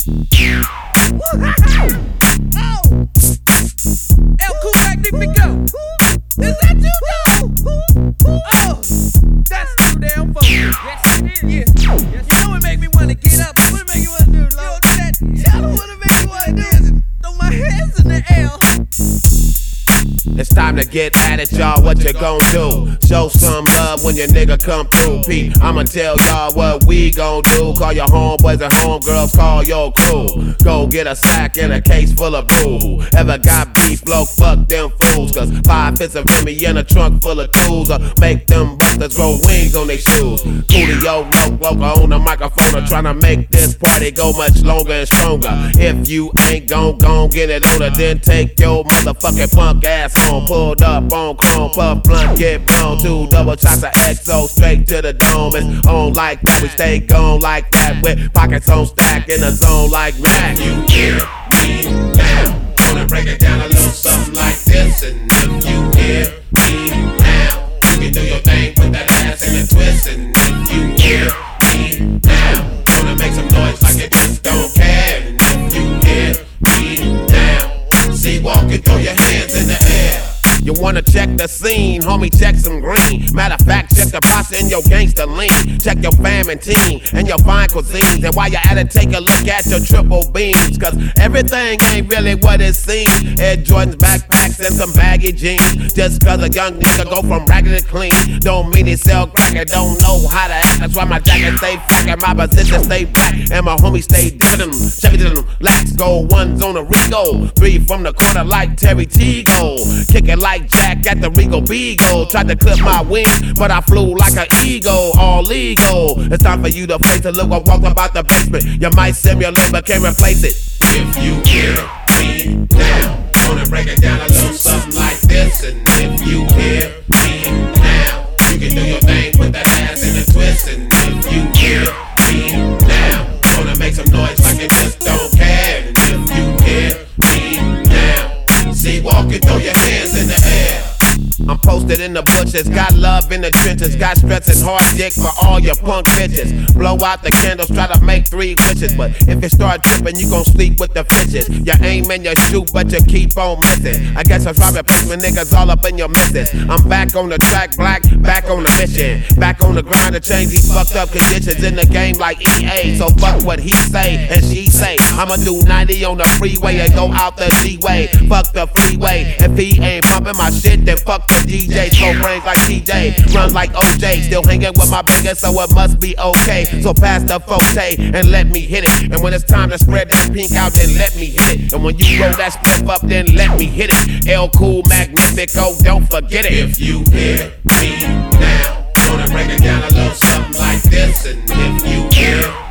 Oh, El Cool Magnifico. Is that you, though? Oh, that's too damn funny. Yes, it is. Yeah. Yes, you know it make me want to get up. What it make you want to do, Lord? You know that? Tell them what it make me want to do is throw my hands in the air. It's time to get at it, y'all. What you gon' do? Show some love when your nigga come through. Pete, I'ma tell y'all what we gon' do. Call your homeboys and homegirls, call your crew. Go get a sack and a case full of brew. Ever got beef, bloke, fuck them fools. Cause 5 fifths of Remy in a trunk full of tools. Make them busters grow wings on their shoes. Coolio, loco on the microphone. Tryna make this party go much longer and stronger. If you ain't gon' get it on her, then take your motherfucking punk ass home. Pulled up on chrome, puff blunt, get blown. 2 double shots of XO straight to the dome. It's on like that, we stay gone like that. With pockets on stack in a zone like that. You hear me now? Gonna break it down a little something like this. And if you hear me now, you can do your thing, put that ass in a twist. And if you hear me now, gonna make some noise like you just don't care. And if you hear me now, see walking, throw your hands in the air. You wanna check the scene, homie, check some green. Matter of fact, check the pasta in your gangster lean. Check your fam and team and your fine cuisines. And while you're at it, take a look at your triple beams. Cause everything ain't really what it seems. Air Jordans, backpacks, and some baggy jeans. Just cause a young nigga go from ragged to clean don't mean he sell crack and don't know how to act. That's why my jacket stay fat and my position stay black. And my homies stay dipping them, Chevy to them. Lax go, ones on the Rico. 3 from the corner like Terry Tego. Kick it like Jack at the Regal Beagle. Tried to clip my wings, but I flew like an eagle, all legal. It's time for you to face it. Look, I walk about the basement. You might simulate, but can't replace it. If you hear me now, gonna break it down a little something like this. And if you hear me now, you can do your thing, put that ass in a twist. And if you hear me now, gonna make some noise like you just don't care. And if you hear me now, see walking, throw your hands in the air. I'm posted in the bushes, got love in the trenches, got stress and hard dick for all your punk bitches. Blow out the candles, try to make 3 wishes, but if you start tripping, you gon' sleep with the fishes. You aim and you shoot, but you keep on missing. I guess I'm trying to place my niggas all up in your misses. I'm back on the track, black, back on the mission, back on the grind to change these fucked up conditions in the game like EA. So fuck what he say and she say. I'ma do 90 on the freeway and go out the G-way. Fuck the freeway. If he ain't bumping my shit, then fuck the DJ. Slow brains like TJ, run like OJ. Still hanging with my bangers, so it must be okay. So pass the forte and let me hit it. And when it's time to spread that pink out, then let me hit it. And when you roll that spliff up, then let me hit it. El Cool Magnifico, don't forget it. If you hear me now, gonna break it down a little something like this. And if you hear